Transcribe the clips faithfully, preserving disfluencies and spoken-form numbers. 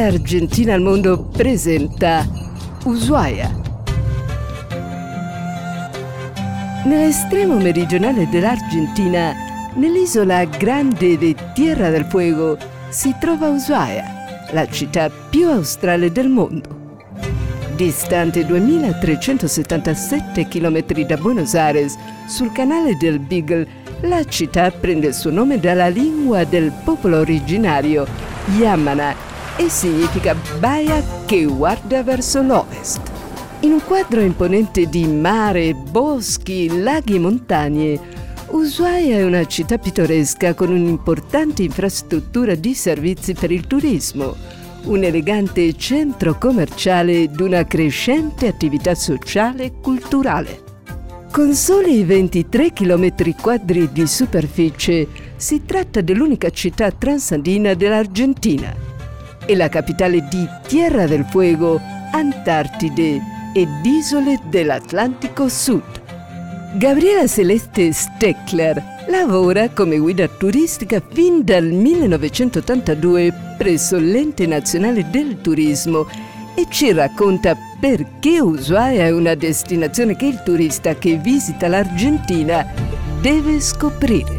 Argentina al mondo presenta Ushuaia. Nell'estremo meridionale dell'Argentina, nell'isola grande di Tierra del Fuego, si trova Ushuaia, la città più australe del mondo. Distante duemilatrecentosettantasette chilometri da Buenos Aires, sul canale del Beagle, la città prende il suo nome dalla lingua del popolo originario, Yamana, e significa baia che guarda verso l'ovest. In un quadro imponente di mare, boschi, laghi e montagne, Ushuaia è una città pittoresca con un'importante infrastruttura di servizi per il turismo, un elegante centro commerciale ed una crescente attività sociale e culturale. Con soli ventitré chilometri quadri di superficie, si tratta dell'unica città transandina dell'Argentina. È la capitale di Tierra del Fuego, Antartide ed isole dell'Atlantico Sud. Gabriela Celeste Steckler lavora come guida turistica fin dal millenovecentottantadue presso l'Ente Nazionale del Turismo e ci racconta perché Ushuaia è una destinazione che il turista che visita l'Argentina deve scoprire.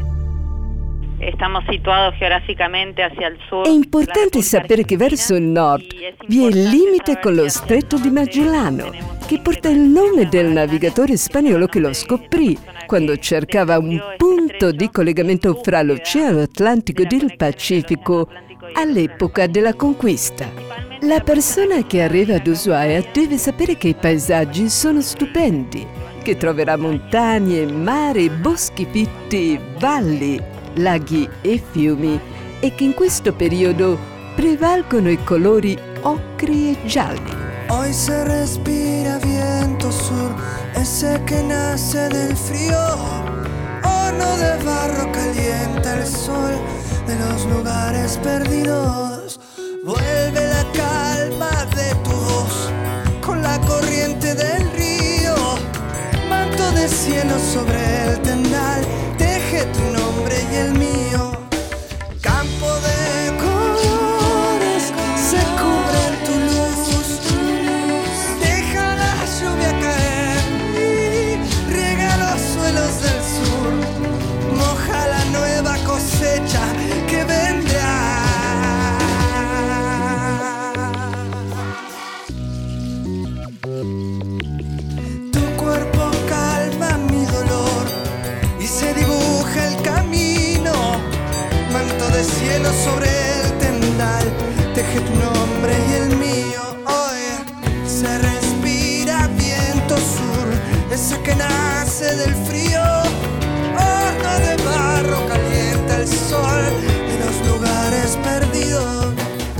Estamos situados geográficamente hacia el sur. È importante sapere che verso il nord vi è il limite con lo Stretto di Magellano, che porta il nome del navigatore spagnolo che lo scoprì quando cercava un punto di collegamento fra l'Oceano Atlantico ed il Pacifico all'epoca della conquista. La persona che arriva ad Ushuaia deve sapere che i paesaggi sono stupendi, che troverà montagne, mare, boschi fitti, valli, laghi e fiumi e che in questo periodo prevalgono i colori ocri e gialli. Hoy se respira viento sur, ese que nace del frío. Horno de barro calienta el sol de los lugares perdidos. Vuelve la calma de tu voz con la corriente del río. Manto de cielo sobre el tendal, teje tu nombre y el mío. Campo de colores se cubre en tu luz. Deja la lluvia caer y riega los suelos del sur. Moja la nueva cosecha que vendrá. Tu cuerpo calma mi dolor y se dibuja el camino. Manto de cielo sobre el tendal, teje tu nombre y el mío. Hoy se respira viento sur, ese que nace del frío. Horno de barro calienta el sol de los lugares perdidos.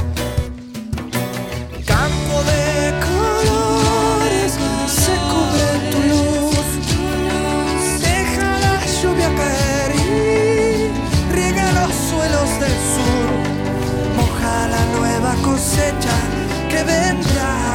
Campo de colores se cubre tu luz. Deja la lluvia caer y riega los suelos del sur. Moja la nueva cosecha que vendrá.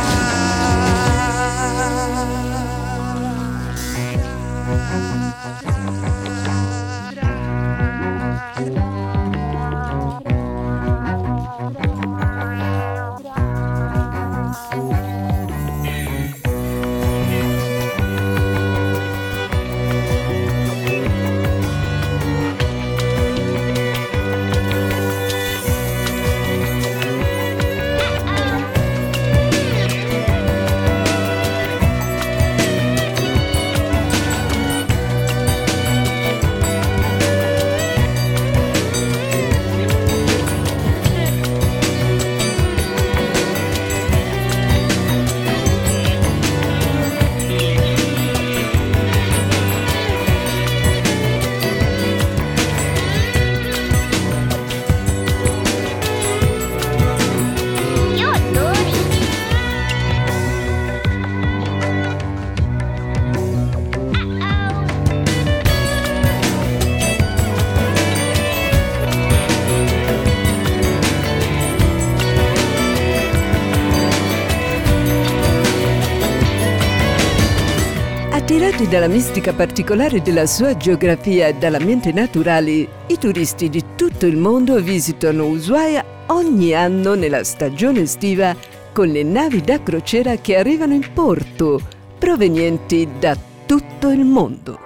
Attirati dalla mistica particolare della sua geografia e dall'ambiente naturale, i turisti di tutto il mondo visitano Ushuaia ogni anno nella stagione estiva con le navi da crociera che arrivano in porto, provenienti da tutto il mondo.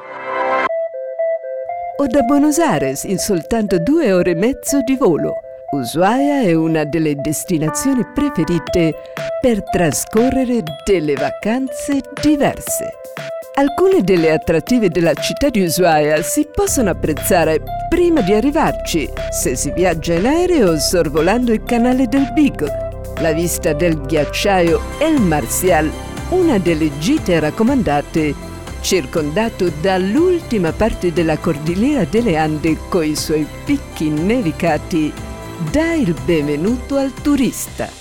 O da Buenos Aires in soltanto due ore e mezzo di volo. Ushuaia è una delle destinazioni preferite per trascorrere delle vacanze diverse. Alcune delle attrattive della città di Ushuaia si possono apprezzare prima di arrivarci, se si viaggia in aereo sorvolando il canale del Beagle. La vista del ghiacciaio El Marcial, una delle gite raccomandate, circondato dall'ultima parte della Cordillera delle Ande coi suoi picchi nevicati, dà il benvenuto al turista.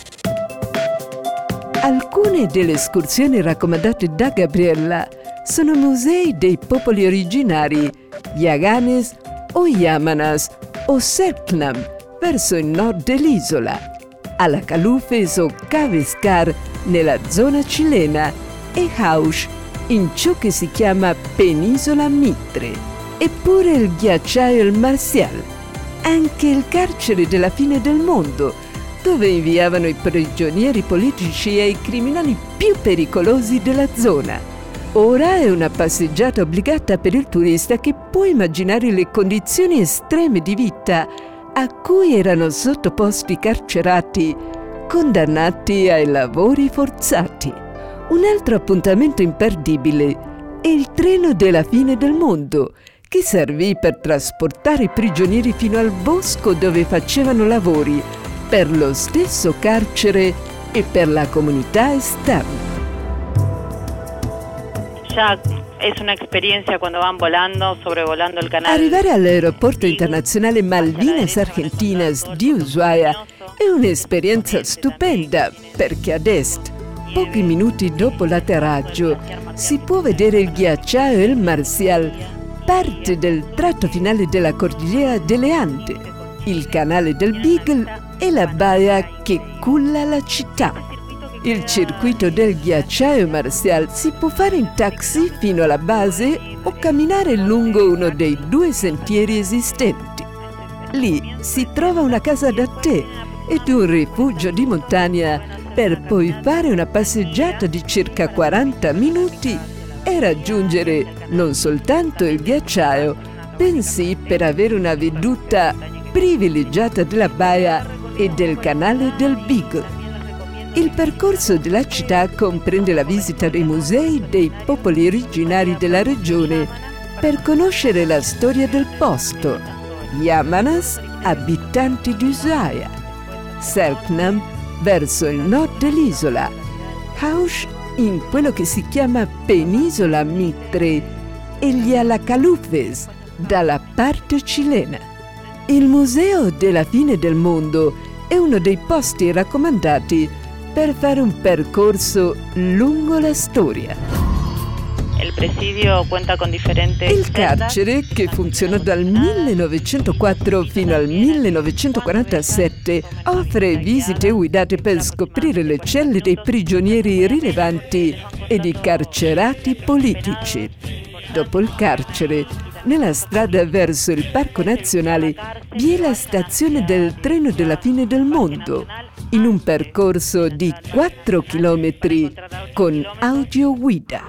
Alcune delle escursioni raccomandate da Gabriella sono musei dei popoli originari, Yaganes o Yamanas o Selknam, verso il nord dell'isola, alla Calufes o Cabescar nella zona cilena e Haush in ciò che si chiama Penisola Mitre, eppure il ghiacciaio El Marcial, anche il carcere della fine del mondo, dove inviavano i prigionieri politici e i criminali più pericolosi della zona. Ora è una passeggiata obbligata per il turista che può immaginare le condizioni estreme di vita a cui erano sottoposti i carcerati, condannati ai lavori forzati. Un altro appuntamento imperdibile è il treno della fine del mondo, che servì per trasportare i prigionieri fino al bosco dove facevano lavori per lo stesso carcere e per la comunità esterna. Ya es una experiencia cuando van volando, sobrevolando el canal. Arrivare all'aeroporto internazionale Malvinas Argentinas di Ushuaia è un'esperienza stupenda perché ad est, pochi minuti dopo l'atterraggio, si può vedere il ghiacciaio El Marcial, parte del tratto finale della Cordillera delle Ande, il canale del Beagle e la baia che culla la città. Il circuito del ghiacciaio Marcial si può fare in taxi fino alla base o camminare lungo uno dei due sentieri esistenti. Lì si trova una casa da tè ed un rifugio di montagna per poi fare una passeggiata di circa quaranta minuti e raggiungere non soltanto il ghiacciaio, bensì per avere una veduta privilegiata della baia e del canale del Beagle. Il percorso della città comprende la visita dei musei dei popoli originari della regione per conoscere la storia del posto, Yamanas, abitanti di Ushuaia, Selknam, verso il nord dell'isola, Haush, in quello che si chiama Penisola Mitre, e gli Alacalufes, dalla parte cilena. Il Museo della Fine del Mondo è uno dei posti raccomandati per fare un percorso lungo la storia. El presidio cuenta con differenti Il carcere, che funzionò dal millenovecentoquattro fino al millenovecentoquarantasette, offre visite guidate per scoprire le celle dei prigionieri rilevanti e di carcerati politici. Dopo il carcere, nella strada verso il Parco Nazionale, vi è la stazione del treno della fine del mondo, in un percorso di quattro chilometri con audioguida.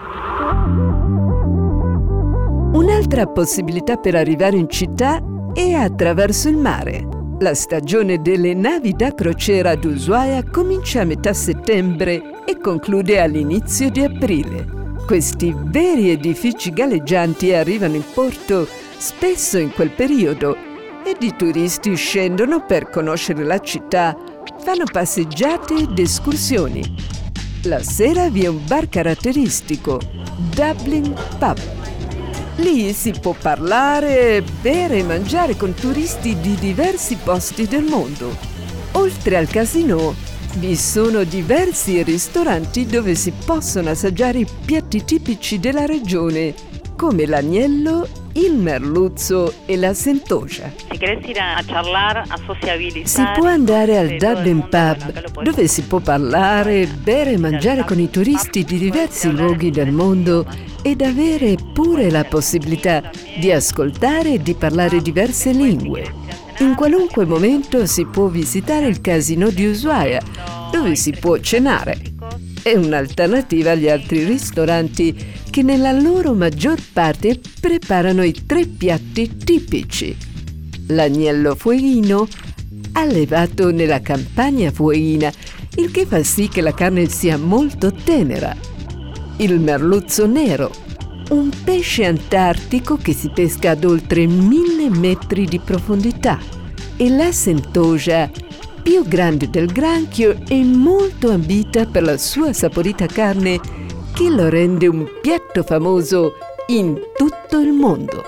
Un'altra possibilità per arrivare in città è attraverso il mare. La stagione delle navi da crociera ad Ushuaia comincia a metà settembre e conclude all'inizio di aprile. Questi veri edifici galleggianti arrivano in porto spesso in quel periodo ed i turisti scendono per conoscere la città, fanno passeggiate ed escursioni. La sera vi è un bar caratteristico, Dublin Pub. Lì si può parlare, bere e mangiare con turisti di diversi posti del mondo. Oltre al casino, vi sono diversi ristoranti dove si possono assaggiare i piatti tipici della regione, come l'agnello il merluzzo e la Sentosa. Si può andare al Dublin Pub, dove si può parlare, bere e mangiare con i turisti di diversi luoghi del mondo ed avere pure la possibilità di ascoltare e di parlare diverse lingue. In qualunque momento si può visitare il casino di Ushuaia, dove si può cenare. È un'alternativa agli altri ristoranti che nella loro maggior parte preparano i tre piatti tipici. L'agnello fueghino, allevato nella campagna fueghina, il che fa sì che la carne sia molto tenera. Il merluzzo nero, un pesce antartico che si pesca ad oltre mille metri di profondità. E la Sentosa, più grande del granchio e molto ambita per la sua saporita carne, che lo rende un piatto famoso in tutto il mondo.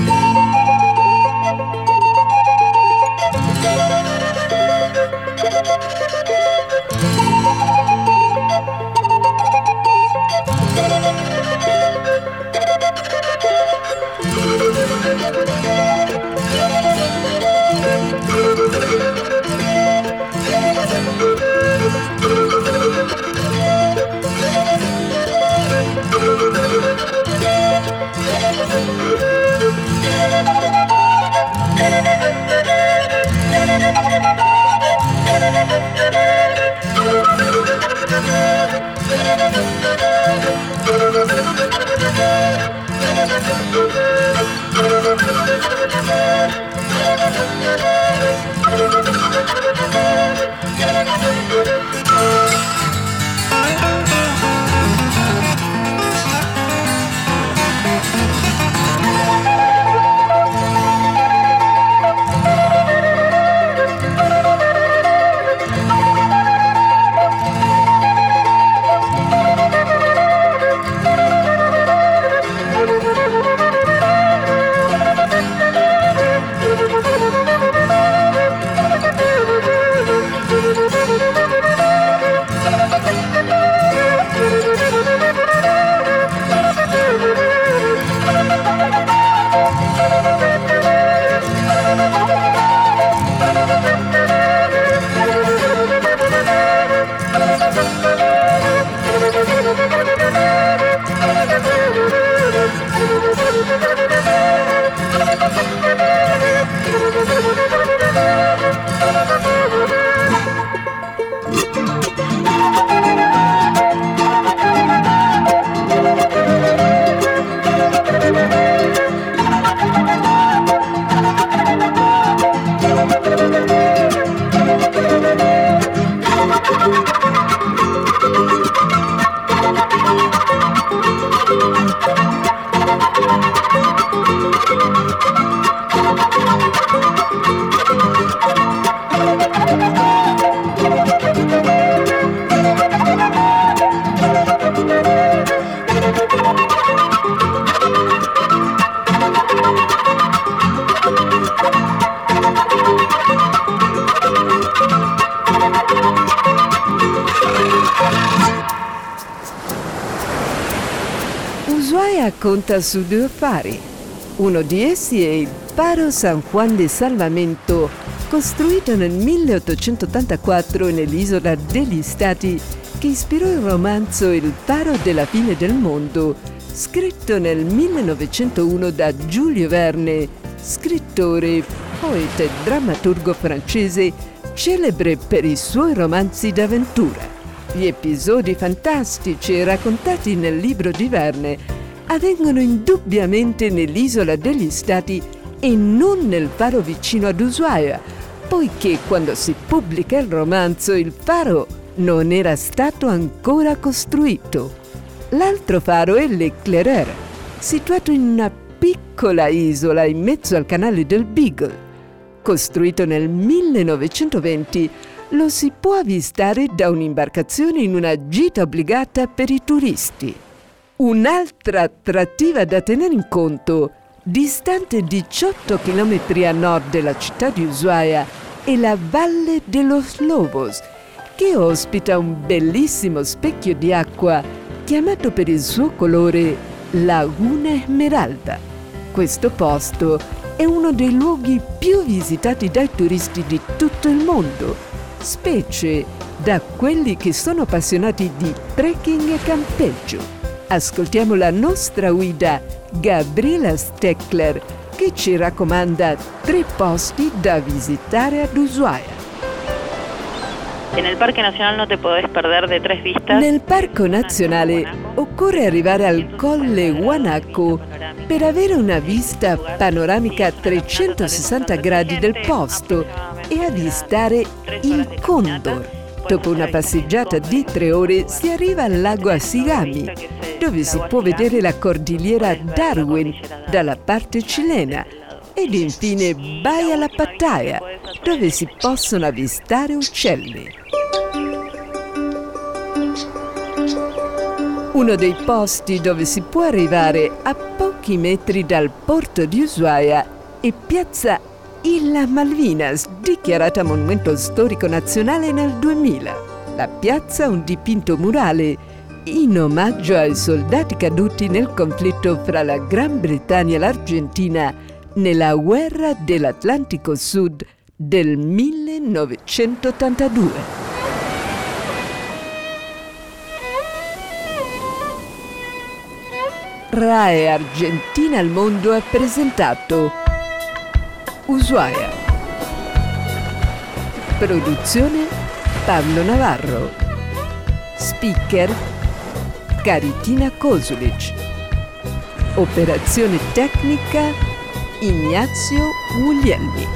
Ushuaia conta su due fari. Uno di essi è il Faro San Juan de Salvamento, costruito nel milleottocentottantaquattro nell'isola degli Stati, che ispirò il romanzo Il faro della fine del mondo, scritto nel millenovecentouno da Giulio Verne, scrittore, poeta e drammaturgo francese, celebre per i suoi romanzi d'avventura. Gli episodi fantastici raccontati nel libro di Verne avvengono indubbiamente nell'isola degli Stati e non nel faro vicino ad Ushuaia, poiché quando si pubblica il romanzo il faro non era stato ancora costruito. L'altro faro è l'Eclaireur, situato in una piccola isola in mezzo al canale del Beagle. Costruito nel millenovecentoventi, lo si può avvistare da un'imbarcazione in una gita obbligata per i turisti. Un'altra attrattiva da tenere in conto, distante diciotto chilometri a nord della città di Ushuaia, è la Valle de los Lobos, che ospita un bellissimo specchio di acqua chiamato per il suo colore Laguna Esmeralda. Questo posto è uno dei luoghi più visitati dai turisti di tutto il mondo, specie da quelli che sono appassionati di trekking e campeggio. Ascoltiamo la nostra guida Gabriela Steckler che ci raccomanda tre posti da visitare ad Ushuaia. En el Parque Nacional no te podés perder de tres vistas. Nel Parco Nazionale occorre arrivare al Colle Guanaco per avere una vista panoramica a trecentosessanta gradi del posto e avvistare il Condor. Dopo una passeggiata di tre ore si arriva al lago Asigami, dove si può vedere la cordigliera Darwin dalla parte cilena. Ed infine Baia La Pattaya, dove si possono avvistare uccelli. Uno dei posti dove si può arrivare a pochi metri dal porto di Ushuaia è Piazza Islas Malvinas, dichiarata monumento storico nazionale nel duemila. La piazza ha un dipinto murale in omaggio ai soldati caduti nel conflitto fra la Gran Bretagna e l'Argentina nella guerra dell'Atlantico Sud del millenovecentottantadue. RAI Argentina al Mondo ha presentato Ushuaia. Produzione Pablo Navarro. Speaker Caritina Kosulic. Operazione tecnica Ignazio Guglielmi.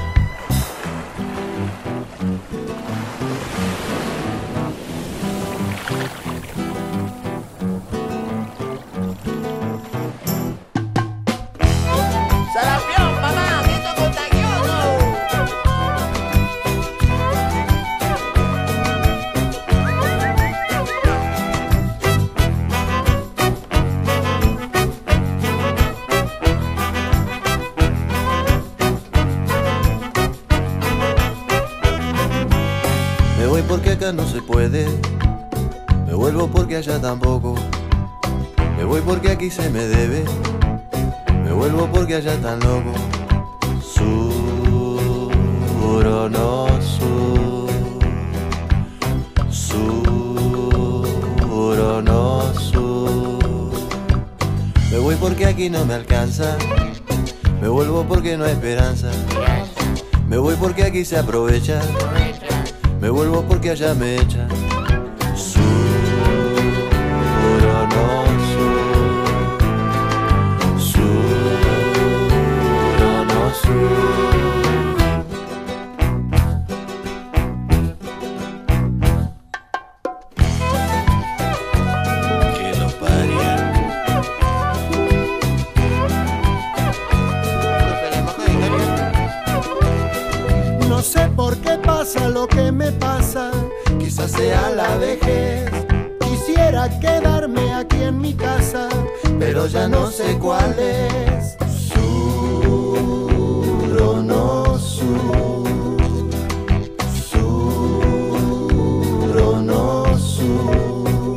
Porque acá no se puede, me vuelvo porque allá tampoco, me voy porque aquí se me debe, me vuelvo porque allá tan loco. Sur o no sur, sur o no sur, me voy porque aquí no me alcanza, me vuelvo porque no hay esperanza, me voy porque aquí se aprovecha, me vuelvo porque allá me echan. Sur o no sur, sur o no sur. Que lo parió. No sé por qué pasa lo que me pasa, Quizás sea la vejez, quisiera quedarme aquí en mi casa, pero ya no sé cuál es. Sur o no sur, sur o no sur,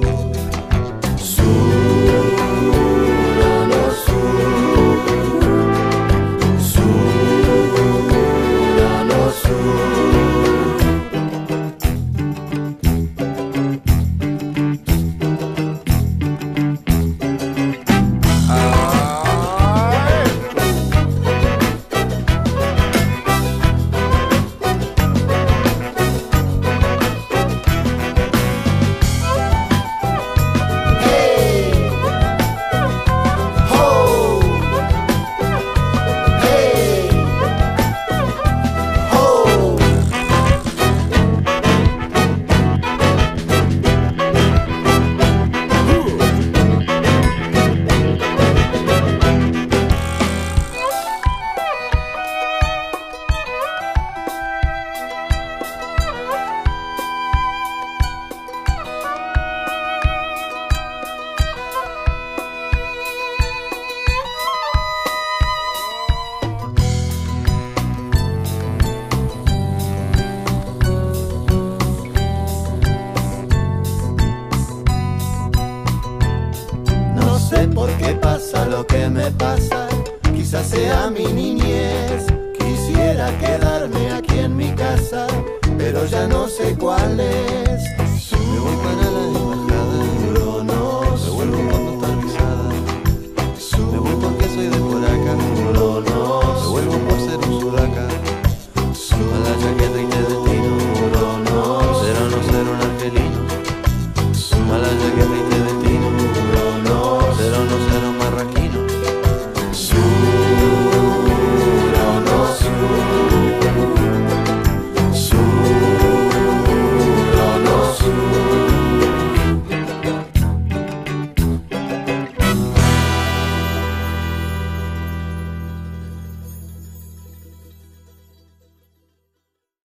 sur o no sur, sur o no sur. quizás sea mi niñez. Quisiera quedarme aquí en mi casa, pero ya no sé cuál es. Me voy para la